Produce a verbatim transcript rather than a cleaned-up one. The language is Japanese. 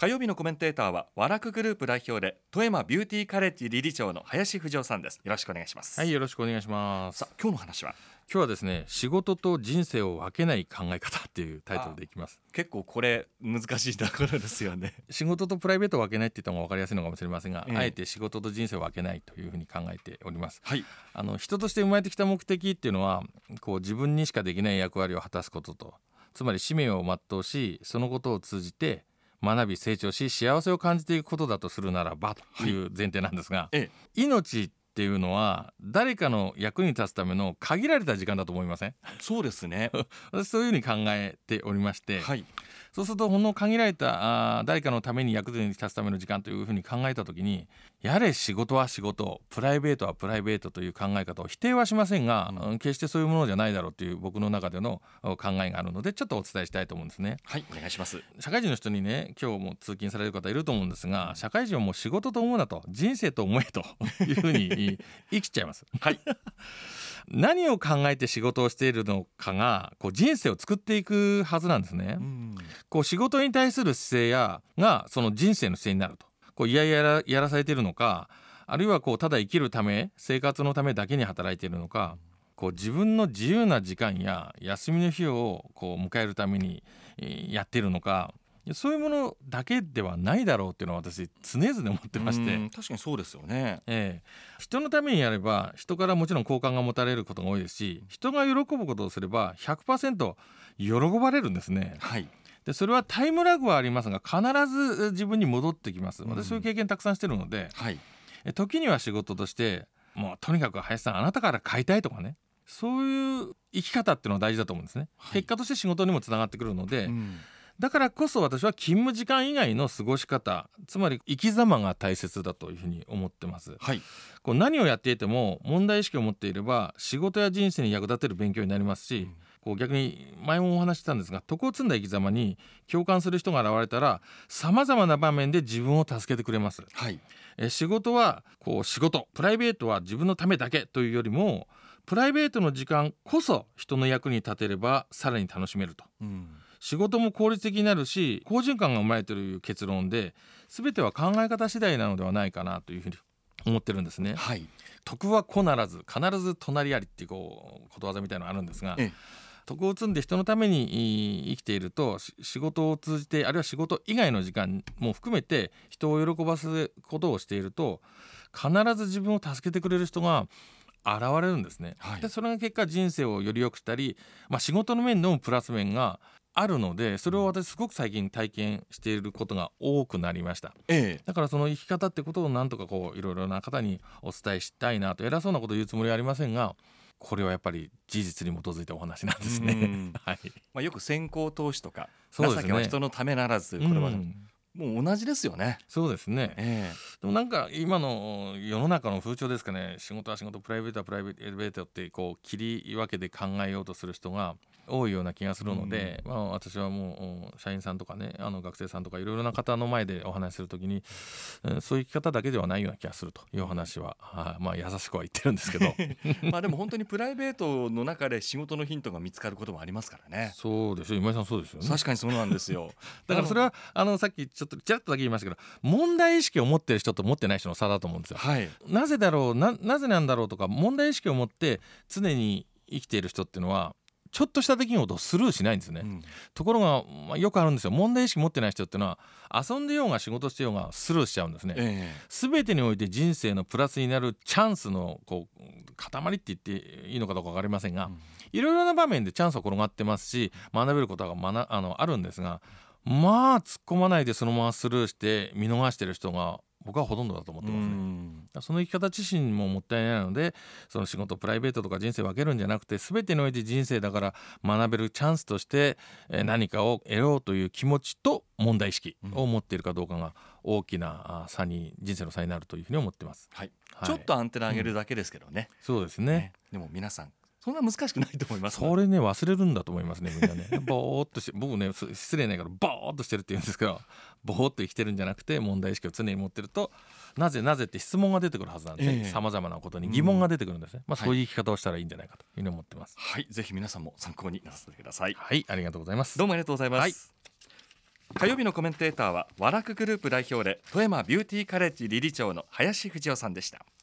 火曜日のコメンテーターはワラクグループ代表で富山ビューティーカレッジ理事長の林藤夫さんです。よろしくお願いします。 はい、よろしくお願いします。 さあ今日の話は今日はですね、仕事と人生を分けない考え方っていうタイトルでいきます。 結構これ難しいところですよね。 仕事とプライベートを分けないって言った方が分かりやすいのかもしれませんが、 ええ、 あえて仕事と人生を分けないというふうに考えております、 はい、 あの人として生まれてきた目的っていうのはこう自分にしかできない役割を果たすことと、つまり使命を全うし、そのことを通じて学び成長し幸せを感じていくことだとするならばという前提なんですが、 ええ、 命っていうのは誰かの役に立つための限られた時間だと思いません？ そうですね私そういうふうに考えておりまして、 はい、 そうするとこの限られたあ誰かのために役に立つための時間というふうに考えたときに、やれ仕事は仕事、プライベートはプライベートという考え方を否定はしませんが、うん、決してそういうものじゃないだろうという僕の中での考えがあるので、ちょっとお伝えしたいと思うんですね。 はい、お願いします。 社会人の人にね、今日も通勤される方いると思うんですが、社会人はもう仕事と思うなと、人生と思えというふうに生きちゃいますはい何を考えて仕事をしているのかがこう人生を作っていくはずなんですね。 うんこう仕事に対する姿勢やがその人生の姿勢になると、こういやいややら、やらされているのか、あるいはこうただ生きるため生活のためだけに働いているのか、こう自分の自由な時間や休みの日をこう迎えるためにえーやっているのか、そういうものだけではないだろうっていうのは私常々思ってまして、 うん確かにそうですよね。 ええ、人のためにやれば人からもちろん好感が持たれることが多いですし、人が喜ぶことをすれば ひゃくパーセント 喜ばれるんですね。 はいでそれはタイムラグはありますが必ず自分に戻ってきます。私そういう経験たくさんしてるので、 はいえ時には仕事としてもうとにかく林さんあなたから買いたいとかね、そういう生き方っていうのは大事だと思うんですね、 はい、 結果として仕事にもつながってくるので、 うんだからこそ私は勤務時間以外の過ごし方、つまり生き様が大切だというふうに思ってます。 はいこう何をやっていても問題意識を持っていれば仕事や人生に役立てる勉強になりますし、 うんこう逆に前もお話ししたんですが、徳を積んだ生き様に共感する人が現れたらさまざまな場面で自分を助けてくれます。 はいえ仕事はこう仕事、プライベートは自分のためだけというよりも、プライベートの時間こそ人の役に立てればさらに楽しめると、 うん仕事も効率的になるし好循環が生まれているという結論で、全ては考え方次第なのではないかなというふうに思ってるんですね。 はい徳は子ならず必ず隣ありっていうこうことわざみたいなのがあるんですが、 ええ徳を積んで人のために生きていると、し仕事を通じて、あるいは仕事以外の時間も含めて人を喜ばすことをしていると、必ず自分を助けてくれる人が現れるんですね、 はいでそれが結果人生をより良くしたり、まあ、仕事の面でもプラス面があるので、それを私すごく最近体験していることが多くなりました。 ええだからその生き方ってことをなんとかこういろいろな方にお伝えしたいなと、偉そうなことを言うつもりはありませんが、これはやっぱり事実に基づいたお話なんですうねんはい、 まあ、よく先行投資とかそうですね、 情けは人のためならず、これはうんもう同じですよね。 そうですね、 えでもなんか今の世の中の風潮ですかね、仕事は仕事、プライベートはプライベートってこう切り分けて考えようとする人が多いような気がするので、まあ、私はもう社員さんとかね、あの学生さんとかいろいろな方の前でお話しするときに、うんそういう生き方だけではないような気がするという話は、あまあ優しくは言ってるんですけどまあでも本当にプライベートの中で仕事のヒントが見つかることもありますからね。 そうですよ、今井さんそうですよね。 確かにそうなんですよだからそれはあのさっきちょっとちらっとだけ言いましたけど、問題意識を持ってる人と持ってない人の差だと思うんですよ。 はいなぜだろう な, なぜなんだろうとか、問題意識を持って常に生きている人っていうのはちょっとした出来事をスルーしないんですね、 うんところが、まあ、よくあるんですよ。問題意識持ってない人っていうのは遊んでようが仕事してようがスルーしちゃうんですね。 え全てにおいて人生のプラスになるチャンスのこう塊って言っていいのかどうか分かりませんが、 うんいろいろな場面でチャンスは転がってますし、学べることが、ま、なあのあるんですが、まあ突っ込まないでそのままスルーして見逃してる人が僕はほとんどだと思ってうますね。 んその生き方自身ももったいないので、その仕事プライベートとか人生分けるんじゃなくて、全てにおいて人生だから学べるチャンスとしてえー何かを得ようという気持ちと問題意識を持っているかどうかが大きなあ差に人生の差になるというふうに思ってます、 はいはい、 ちょっとアンテナ上げるだけですけどね、 そうですねねでも皆さんそんな難しくないと思います。 それね忘れるんだと思いますね、みんなねぼーっとして、僕ねす失礼ないからぼーっとしてるって言うんですけど、ぼーっと生きてるんじゃなくて問題意識を常に持ってると、なぜなぜって質問が出てくるはずなんで、さまざまなことに疑問が出てくるんですね、まあ、そういう生き方をしたらいいんじゃないかというふうに思ってます。 はい、ぜひ皆さんも参考になさってください。 はい、ありがとうございます。 どうもありがとうございます、 はい。 火曜日のコメンテーターは和楽グループ代表で富山ビューティーカレッジ理事長の林藤夫さんでした。